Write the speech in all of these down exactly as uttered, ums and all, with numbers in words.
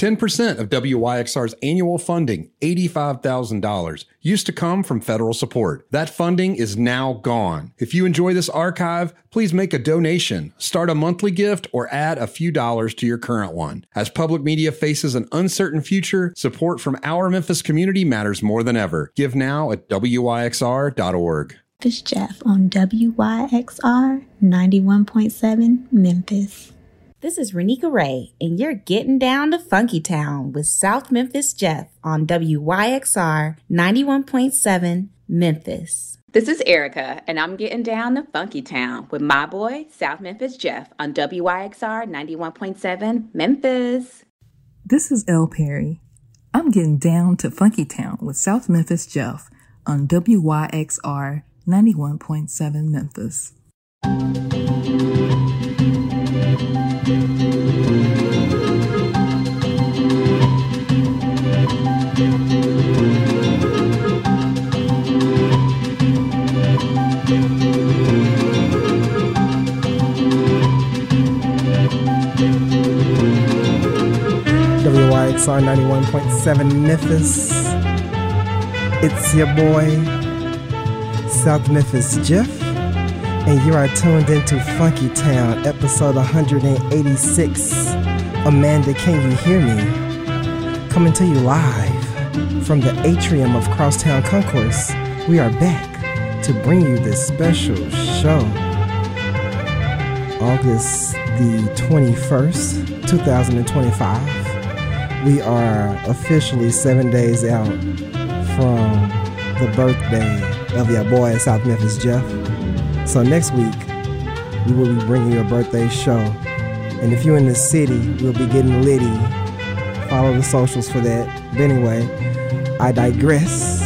ten percent of W Y X R's annual funding, eighty-five thousand dollars, used to come from federal support. That funding is now gone. If you enjoy this archive, please make a donation, start a monthly gift, or add a few dollars to your current one. As public media faces an uncertain future, support from our Memphis community matters more than ever. Give now at W Y X R dot org. This is Jeff on W Y X R ninety-one point seven Memphis. This is Renika Ray, and you're getting down to Funky Town with South Memphis Jeff on W Y X R ninety-one point seven Memphis. This is Erica, and I'm getting down to Funky Town with my boy, South Memphis Jeff, on W Y X R ninety-one point seven Memphis. This is Elle Perry. I'm getting down to Funky Town with South Memphis Jeff on W Y X R ninety-one point seven Memphis. W Y X R ninety-one point seven Memphis. It's your boy, South Memphis Jeff, and you are tuned into Funky Town, episode one eighty-six. Amanda, can you hear me? Coming to you live from the atrium of Crosstown Concourse. We are back to bring you this special show. August the twenty-first, twenty twenty-five. We are officially seven days out from the birthday of your boy, South Memphis Jeff. So next week, we will be bringing you a birthday show. And if you're in the city, we'll be getting litty. Follow the socials for that. But anyway, I digress.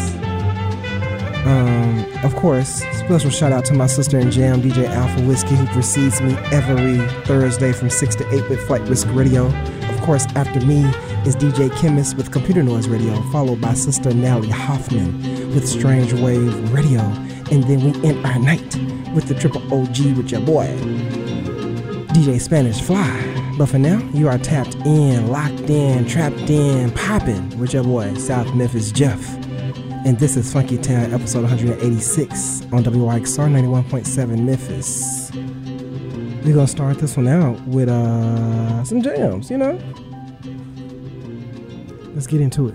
Um, of course, special shout out to my sister in jam, D J Alpha Whiskey, who precedes me every Thursday from six to eight with Flight Risk Radio. Of course, after me is D J Chemist with Computer Noise Radio, followed by Sister Nally Hoffman with Strange Wave Radio. And then we end our night with the Triple O G with your boy, D J Spanish Fly. But for now, you are tapped in, locked in, trapped in, popping with your boy, South Memphis Jeff. And this is Funky Town, episode one eighty-six on W Y X R ninety-one point seven Memphis. We're going to start this one out with uh, some jams, you know? Let's get into it.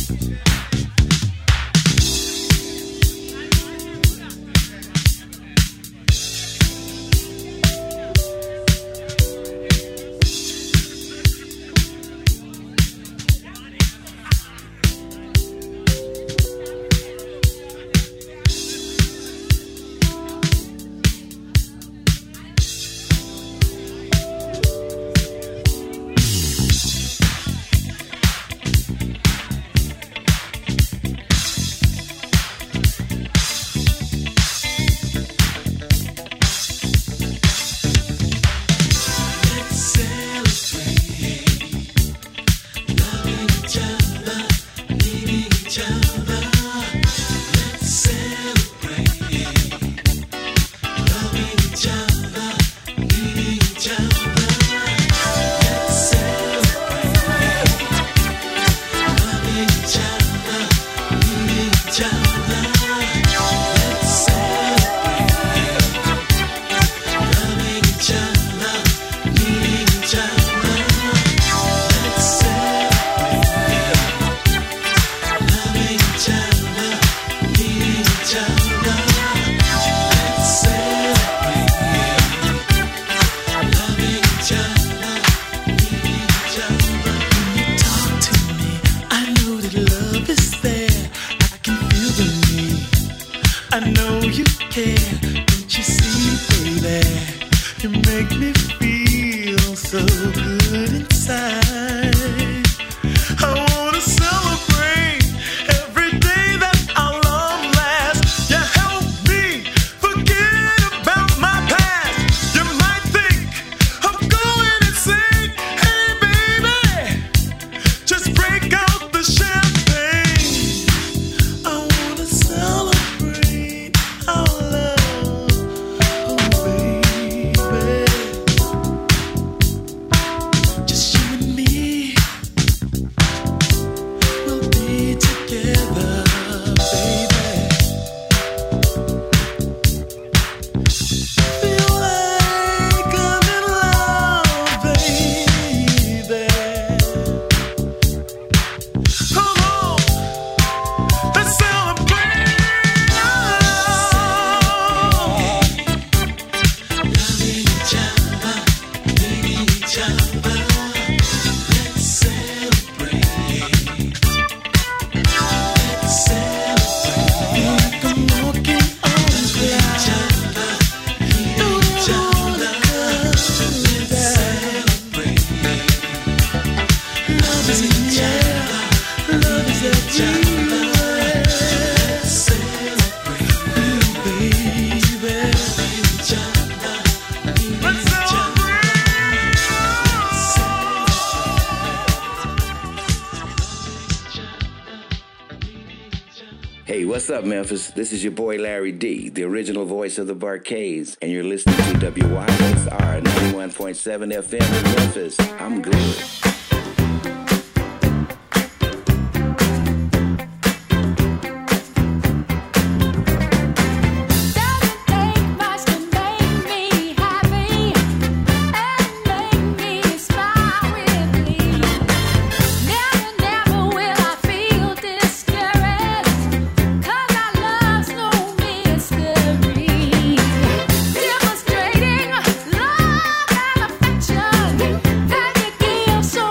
What's up, Memphis? This is your boy Larry D, the original voice of the Barcades, and you're listening to W Y X R ninety-one point seven F M in Memphis. I'm good. So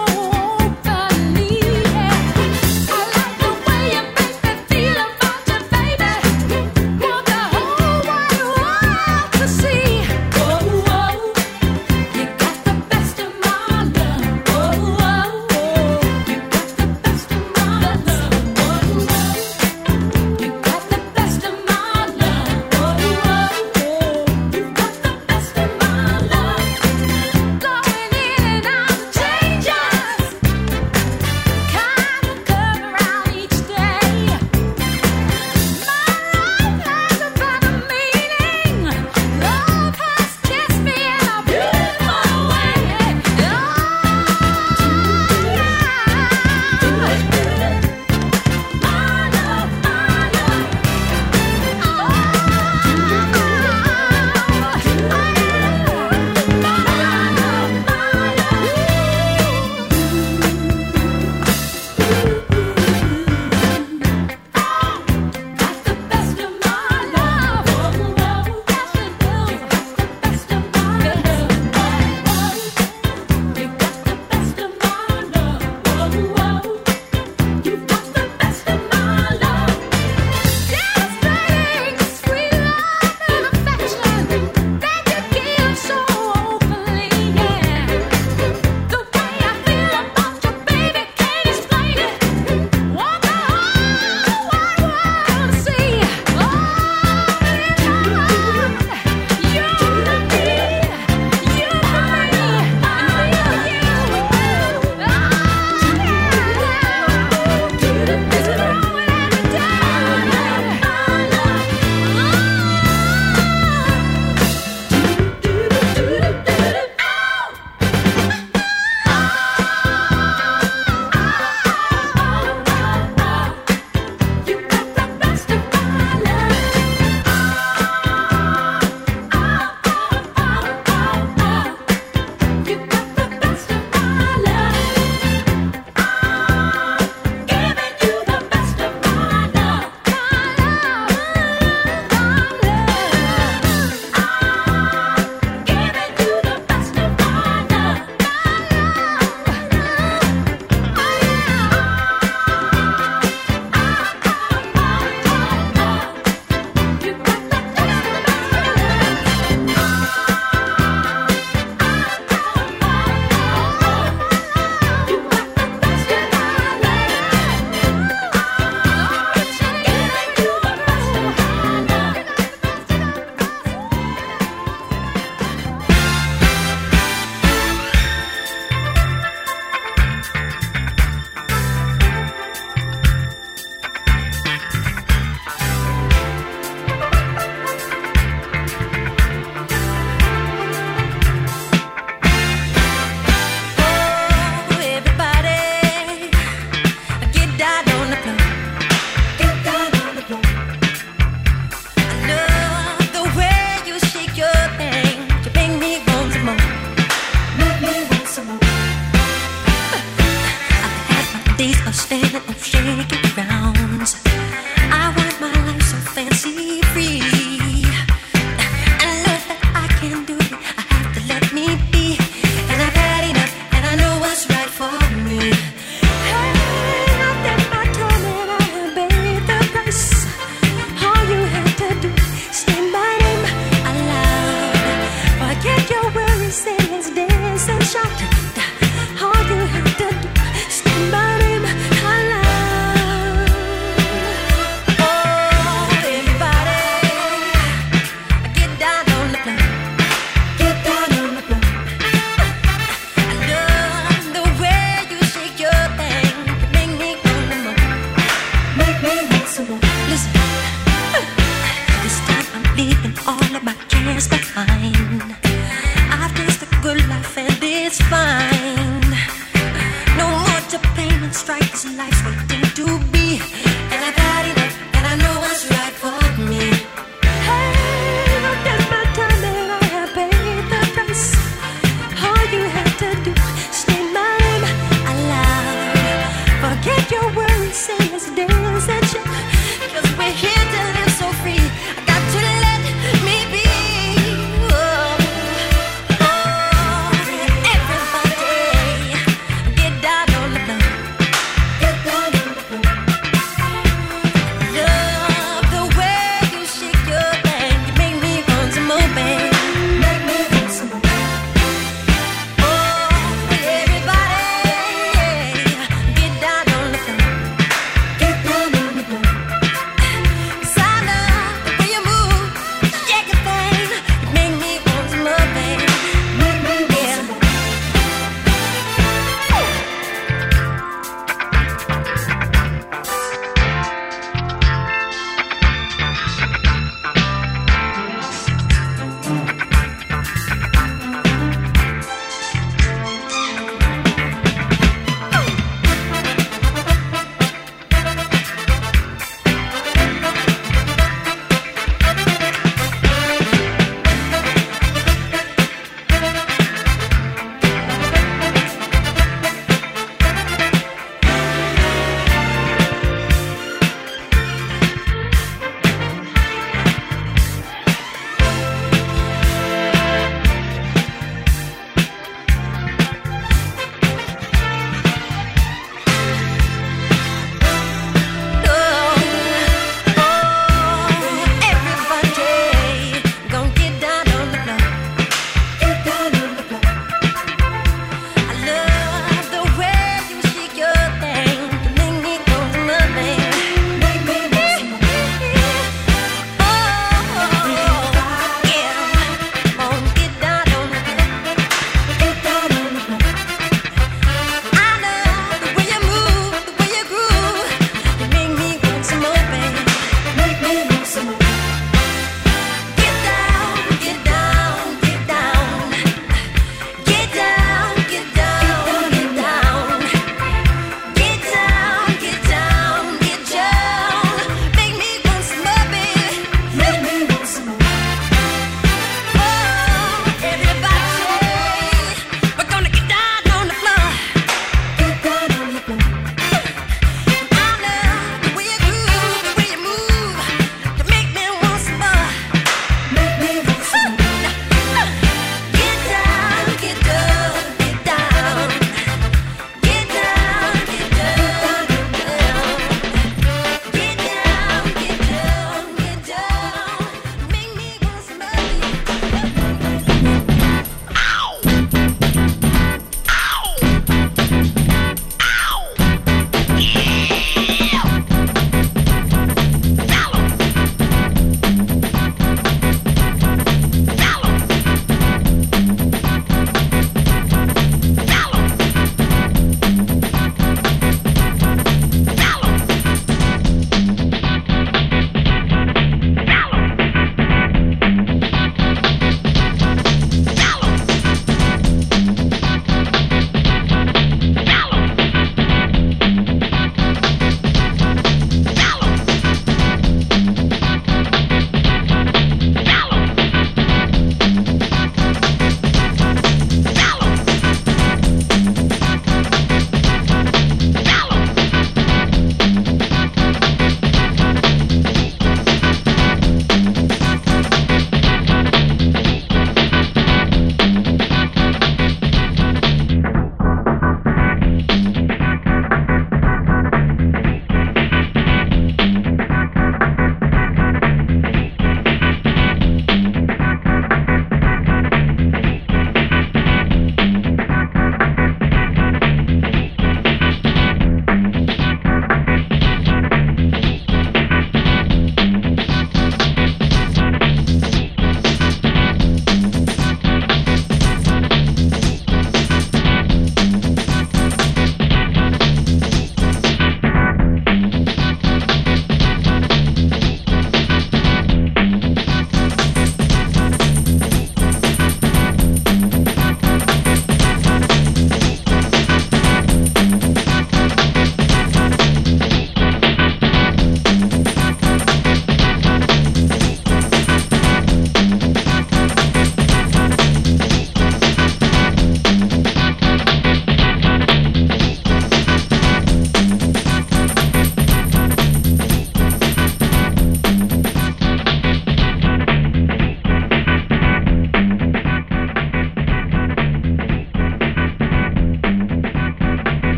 play once some more. Listen, this time I'm leaving all of my cares behind. I've tasted the good life and it's fine. No more to pain and strife. This life's waiting to be. And I've had enough, and I know what's right for me. Hey, look at my time and I have paid the price. All you have to do is say my name aloud. Forget your worries, say let's dance and chill. Cause we're here to live so free. I got to let me be. Oh.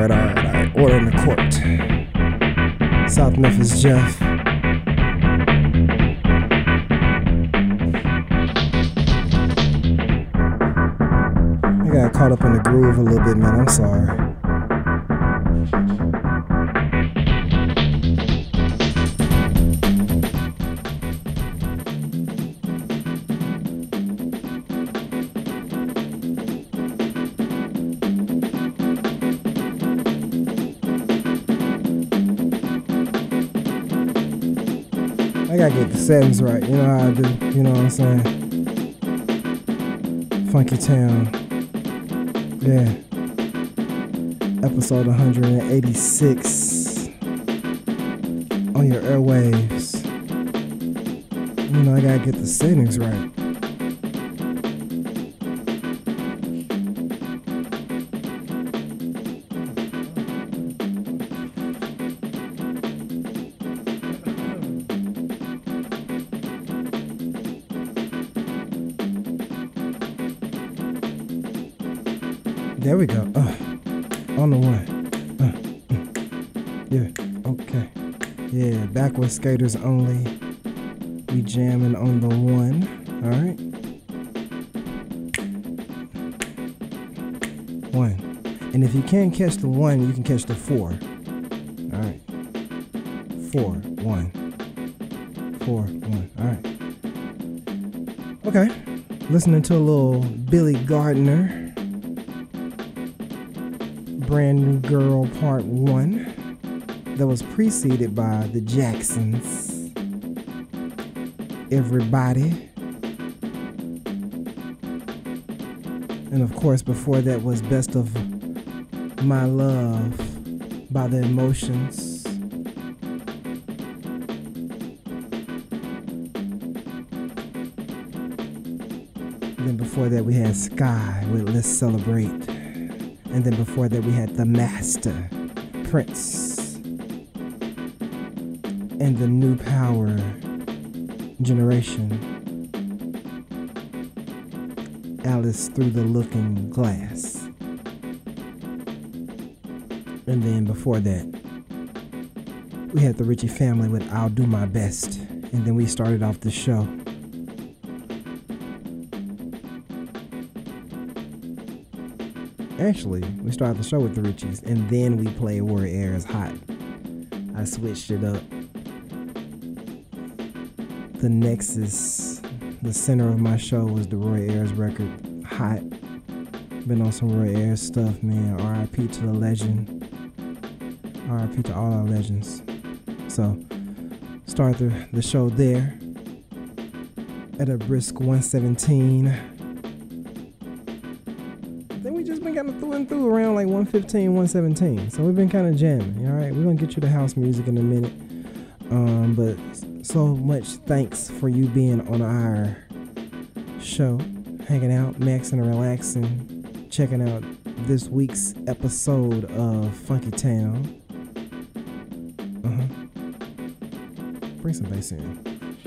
right, all right, all right. Order in the court. South Memphis Jeff. I got caught up in the groove a little bit, man. I'm sorry. I gotta get the settings right, you know how I do, you know what I'm saying? Funky Town, yeah. Episode one eighty-six on your airwaves. You know, I gotta get the settings right. There we go. Uh, on the one. Uh, mm. Yeah, okay. Yeah, backward skaters only. We jamming on the one. Alright. One. And if you can't catch the one, you can catch the four. Alright. Four. One. Four. One. Alright. Okay. Listening to a little Billy Gardner. Brand New Girl Part one that was preceded by the Jacksons. Everybody. And of course before that was Best of My Love by The Emotions. Then before that we had Sky with Let's Celebrate. And then before that we had The Master, Prince, and the New Power Generation, Alice Through the Looking Glass. And then before that, we had the Ritchie Family with I'll Do My Best. And then we started off the show. Actually, we started the show with the Richies, and then we played Warrior Air's Hot. I switched it up. The Nexus, the center of my show, was the Roy Ayers record, Hot. Been on some Roy Ayers stuff, man. R I P to the legend. R I P to all our legends. So, start the, the show there at a brisk one seventeen. Kind of through and through around like one fifteen, one seventeen. So we've been kind of jamming. All right, we're gonna get you the house music in a minute. Um, but so much thanks for you being on our show, hanging out, maxing and relaxing, checking out this week's episode of Funky Town. Uh huh. Bring some bass in.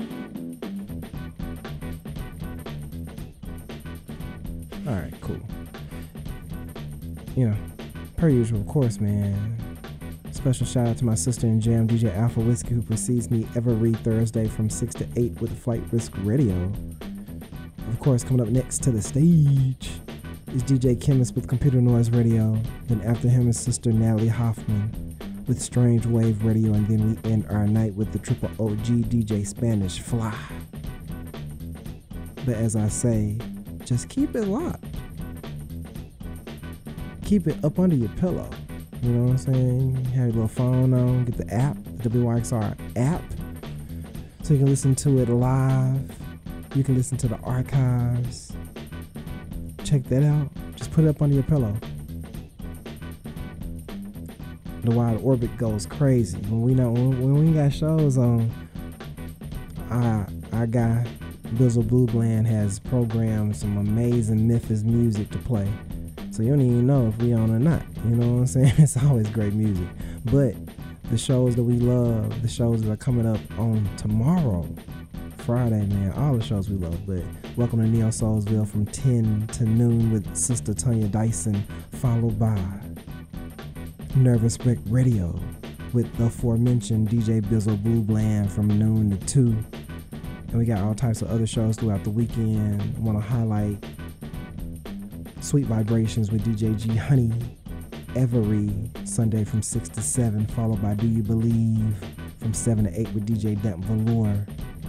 All right, cool. You know, per usual, of course, man. Special shout out to my sister in jam, D J Alpha Whiskey, who precedes me every Thursday from six to eight with Flight Risk Radio. Of course, coming up next to the stage is D J Chemist with Computer Noise Radio. Then after him is Sister Natalie Hoffman with Strange Wave Radio. And then we end our night with the triple O G D J Spanish Fly. But as I say, just keep it locked. Keep it up under your pillow. You know what I'm saying? Have your little phone on, get the app, the W Y X R app, so you can listen to it live. You can listen to the archives. Check that out. Just put it up under your pillow. The Wide Orbit goes crazy. When we know when, when we got shows on, our, our guy, Bizzle Blue Bland, has programmed some amazing Memphis music to play. So you don't even know if we on or not. You know what I'm saying? It's always great music. But the shows that we love, the shows that are coming up on tomorrow, Friday, man, all the shows we love. But welcome to Neo Soulsville from ten to noon with Sister Tanya Dyson, followed by Nervous Wreck Radio with the aforementioned D J Bizzle Blue Bland from noon to two. And we got all types of other shows throughout the weekend. I want to highlight Sweet Vibrations with D J G Honey every Sunday from six to seven, followed by Do You Believe from seven to eight with D J Damp Velour.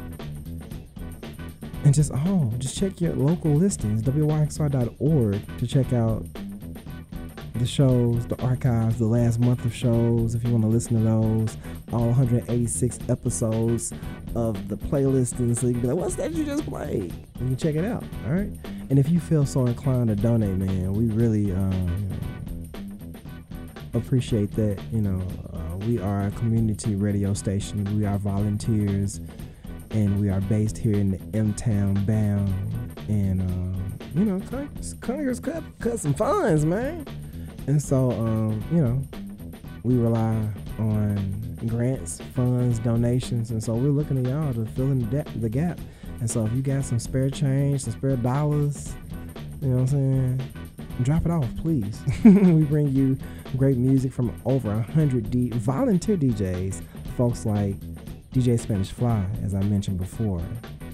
And just, oh, just check your local listings, W Y X R dot org, to check out the shows, the archives, the last month of shows, if you want to listen to those, all one hundred eighty-six episodes of the playlist, and so you can be like, what's that you just played? You can check it out, all right? And if you feel so inclined to donate, man, we really um, you know, appreciate that. You know, uh, we are a community radio station. We are volunteers, and we are based here in the M-Town bound. And, um, you know, Congress cut, cut some funds, man. And so, um, you know, we rely on grants, funds, donations. And so we're looking at y'all to fill in the, de- the gap. And so if you got some spare change, some spare dollars, you know what I'm saying, drop it off, please. We bring you great music from over one hundred D- volunteer D Js, folks like D J Spanish Fly, as I mentioned before,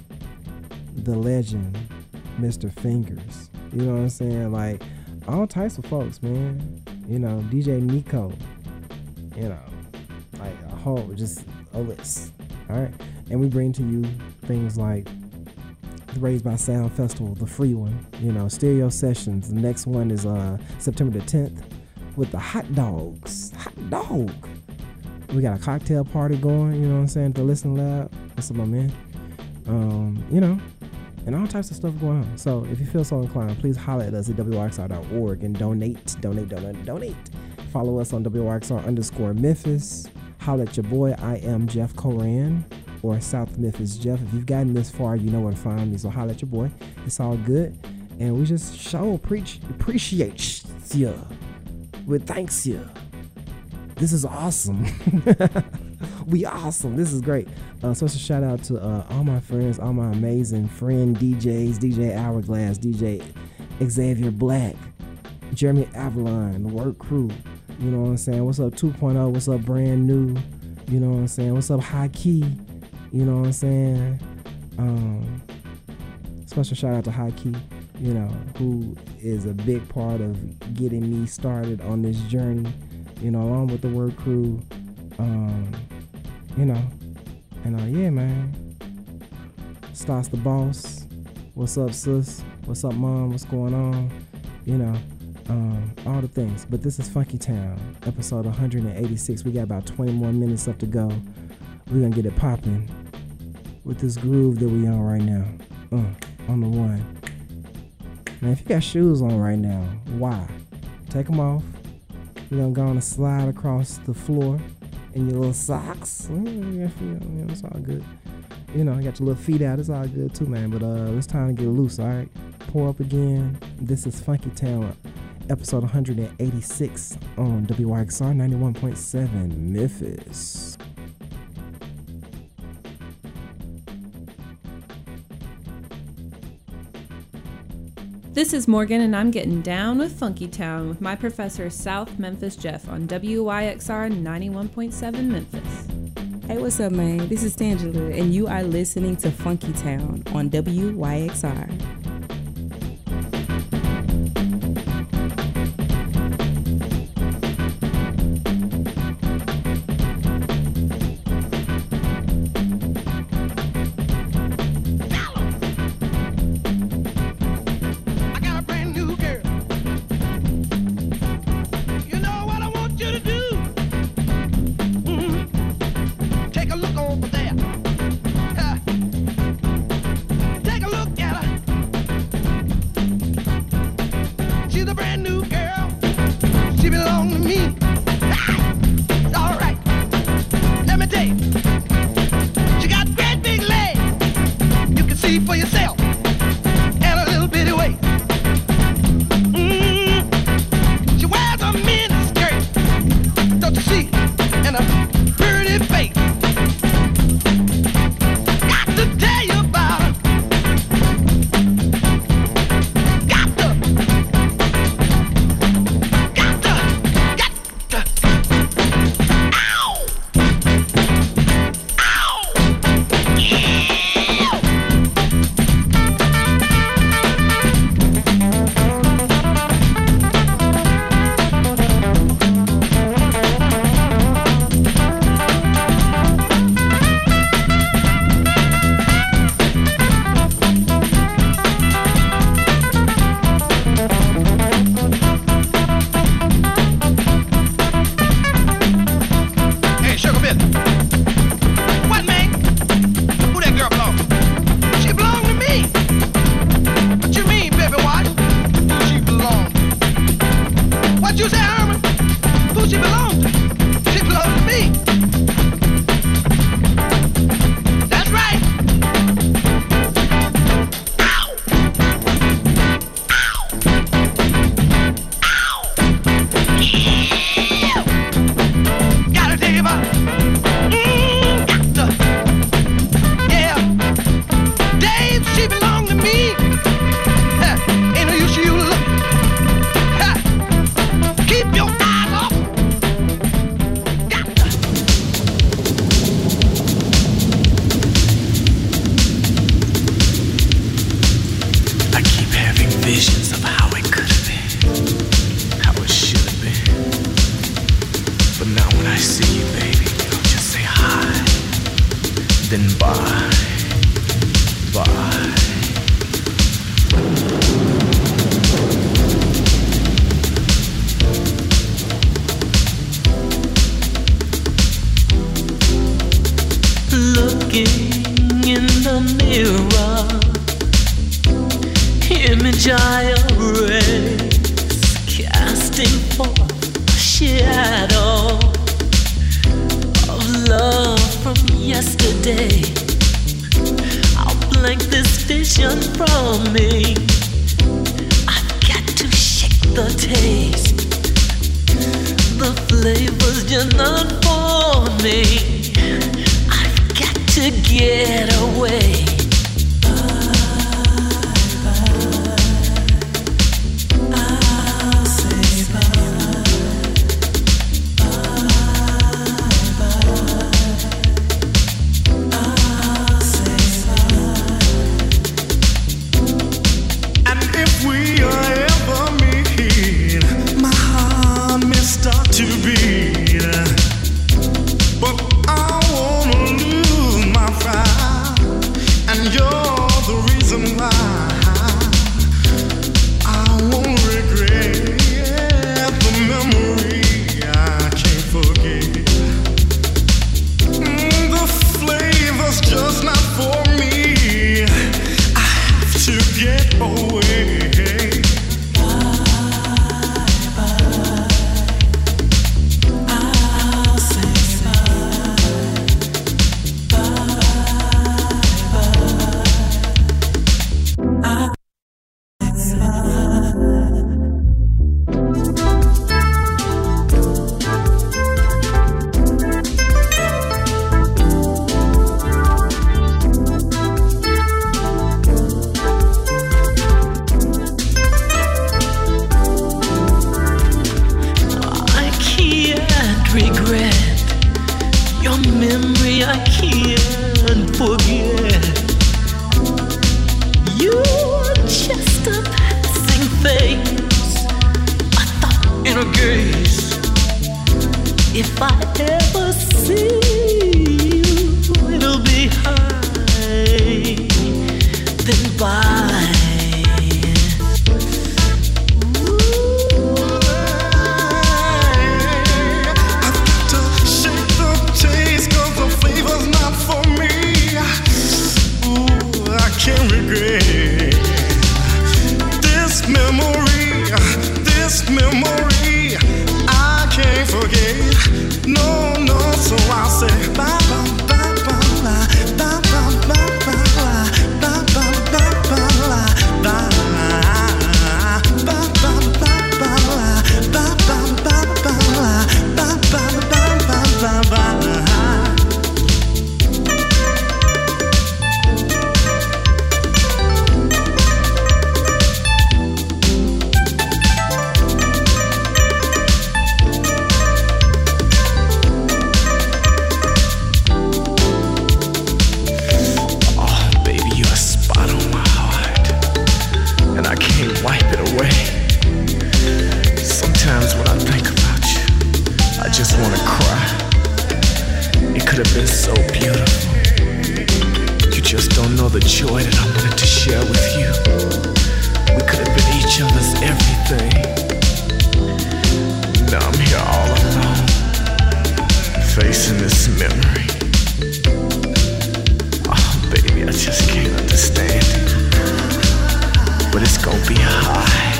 the legend, Mister Fingers, you know what I'm saying, like, all types of folks, man. You know, D J Nico, you know, like a whole, just a list. All right. And we bring to you things like the Raised by Sound Festival, the free one, you know, Stereo Sessions. The next one is uh, September the tenth with the Hot Dogs. Hot Dog. We got a cocktail party going, you know what I'm saying, at the Listen Lab. What's up, my man? Um, you know, and all types of stuff going on. So if you feel so inclined, please holler at us at W Y X R dot org and donate, donate, donate, donate. Follow us on W Y X R underscore Memphis. Holler at your boy. I am Jeff Coran, or South Memphis Jeff. If you've gotten this far, you know where to find me. So holler at your boy. It's all good. And we just show preach appreciate you. We thanks you. This is awesome. We awesome. This is great. Uh, so it's a shout out to uh, all my friends, all my amazing friend D Js, D J Hourglass, D J Xavier Black, Jeremy Avalon, the work crew. You know what I'm saying? What's up two point oh? What's up brand new? You know what I'm saying? What's up high key? You know what I'm saying? Um, special shout out to High Key, you know, who is a big part of getting me started on this journey, you know, along with the work crew. Um, you know, and uh, yeah, man. Stas the boss. What's up, sis? What's up, mom? What's going on? You know, um, all the things. But this is Funky Town, episode one hundred eighty-six. We got about twenty more minutes left to go. We're gonna get it popping with this groove that we on right now. Uh, on the one. Now, if you got shoes on right now, why? Take them off. You're gonna go on and slide across the floor in your little socks. Mm, yeah, you know, it's all good. You know, you got your little feet out. It's all good too, man. But uh, it's time to get loose, all right? Pour up again. This is Funky Town, episode one hundred eighty-six on W Y X R ninety-one point seven Memphis. This is Morgan, and I'm getting down with Funky Town with my professor South Memphis Jeff on W Y X R ninety-one point seven Memphis. Hey, what's up, man? This is Tangela, and you are listening to Funky Town on W Y X R. Take a look at her. loves me. That's right. Ow! Ow! Ow! Yeah! Gotta take it back. Mm, got to. Yeah. Dave, she belong to me. Ha, ain't no use for you to look. Ha. Keep your eyes off. Got to. I keep having visions of how it could have been, how it should have been. But now when I see you, baby, I'll just say hi, then bye, bye. Looking in the mirror, image I erase, casting forth a shadow of love from yesterday. I'll blank this vision from me. I've got to shake the taste. The flavor's just not for me. I've got to get away.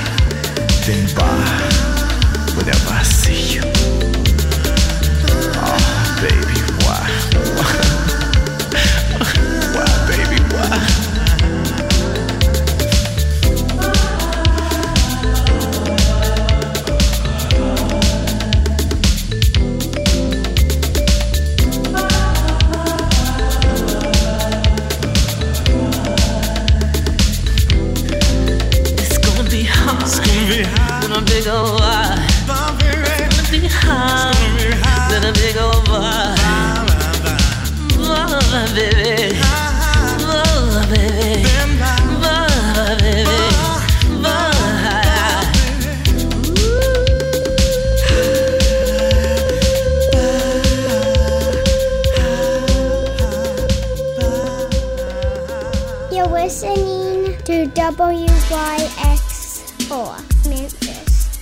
Then bye, whenever I see you. Oh. to W Y X R Memphis.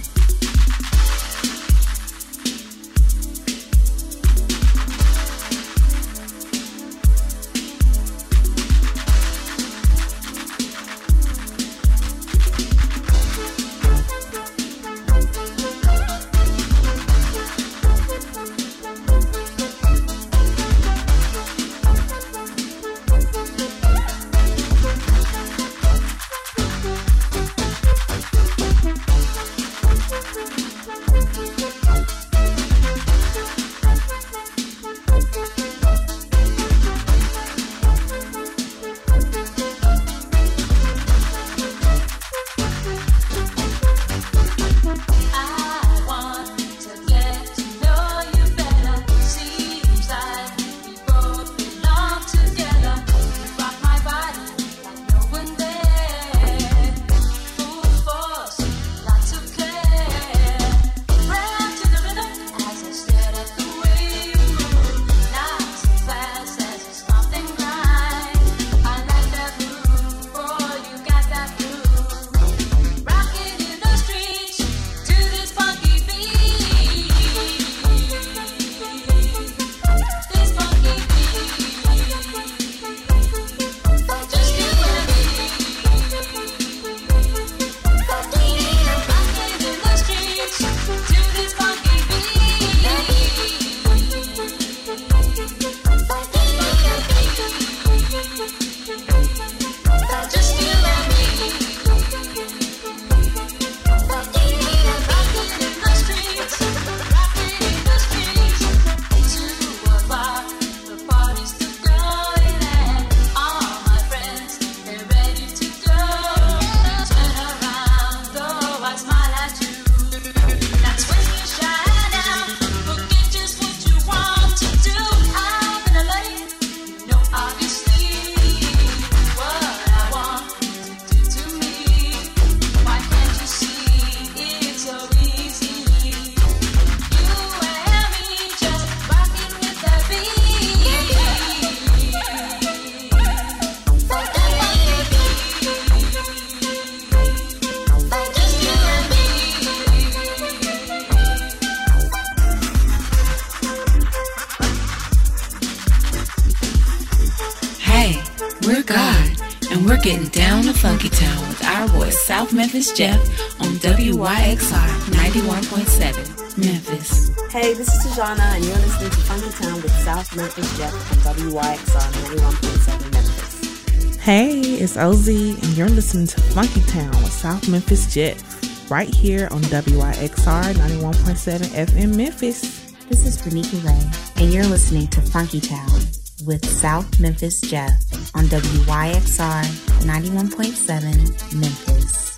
Getting down to Funky Town with our boy South Memphis Jeff on W Y X R ninety-one point seven Memphis. Hey, this is Tajana and you're listening to Funky Town with South Memphis Jeff on W Y X R ninety-one point seven Memphis. Hey, it's O Z and you're listening to Funky Town with South Memphis Jeff right here on W Y X R ninety-one point seven F M Memphis. This is Renika Ray and you're listening to Funky Town with South Memphis Jeff on W Y X R ninety-one point seven Memphis.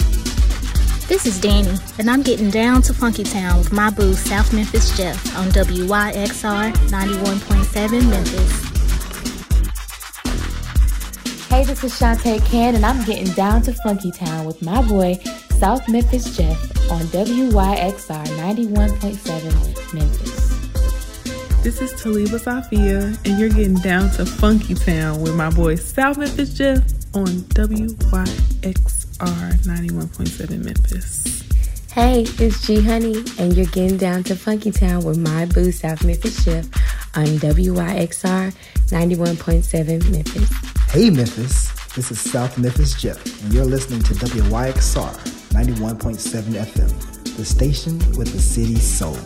This is Danny, and I'm getting down to Funky Town with my boo South Memphis Jeff on W Y X R ninety-one point seven Memphis. Hey, this is Shantae Ken, and I'm getting down to Funky Town with my boy South Memphis Jeff on W Y X R ninety-one point seven Memphis. This is Taliba Safia, and you're getting down to Funky Town with my boy South Memphis Jeff on W Y X R ninety-one point seven Memphis. Hey, it's G Honey, and you're getting down to Funky Town with my boo South Memphis Jeff on W Y X R ninety-one point seven Memphis. Hey Memphis, this is South Memphis Jeff, and you're listening to W Y X R ninety-one point seven F M, the station with the city's soul.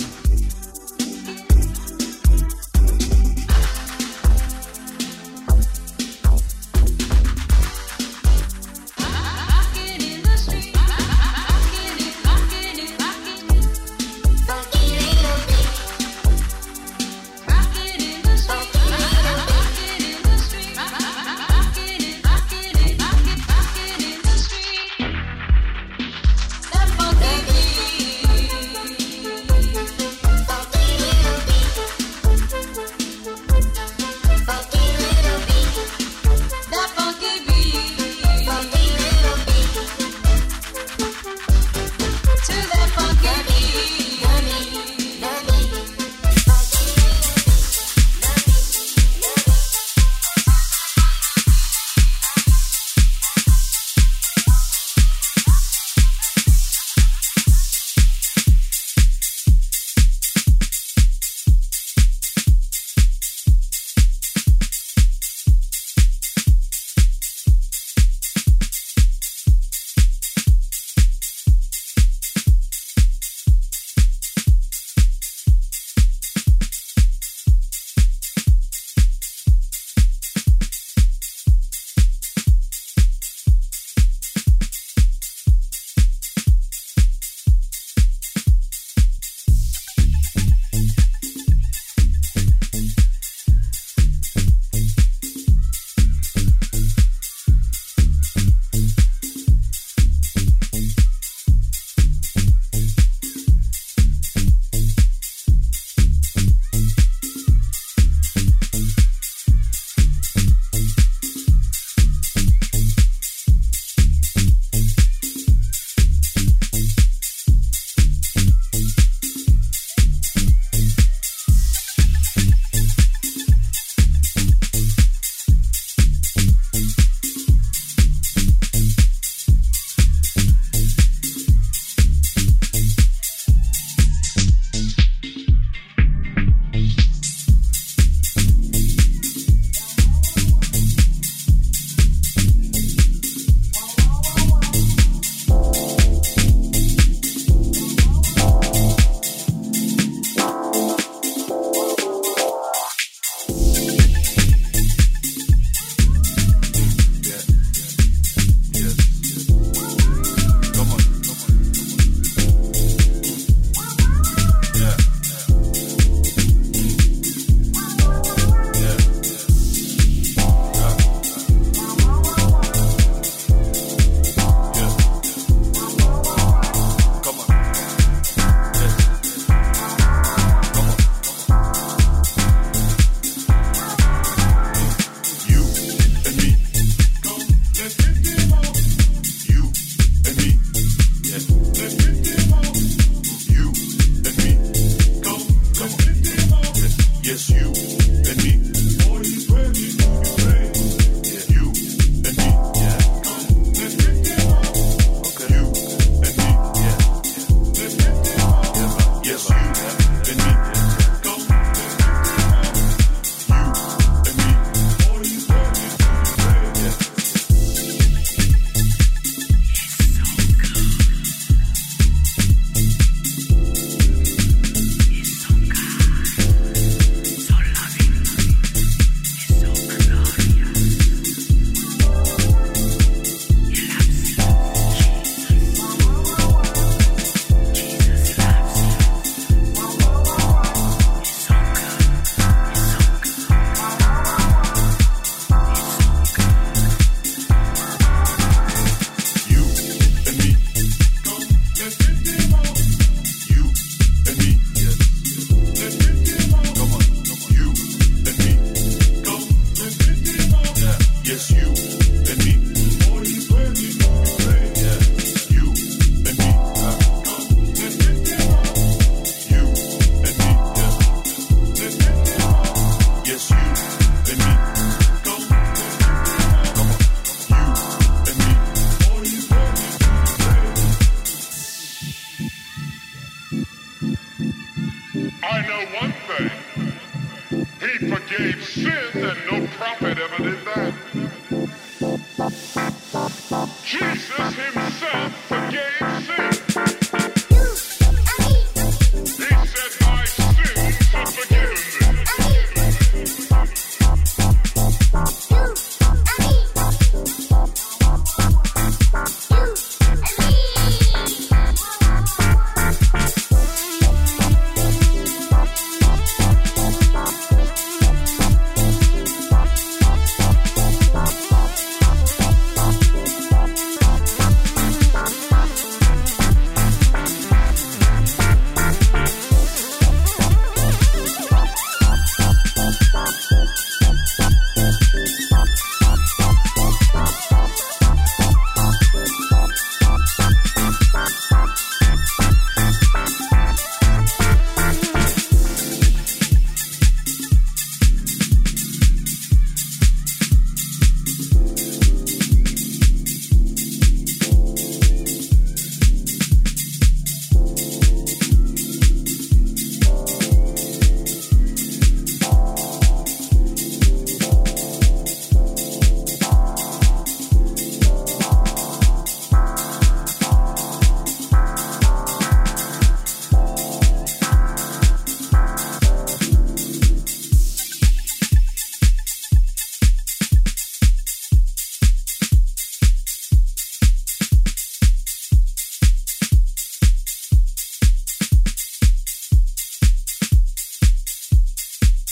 Yes, you and me. Boy, he's ready to be played. Yeah, you and me. Yeah, come, let's get them on. Okay. You and me. Yeah, let's get them on. Yes, you and me. Come, let's get them on. You and me. Boy, he's ready to be played. Yeah. I know one thing. He forgave sin and no prophet ever did that.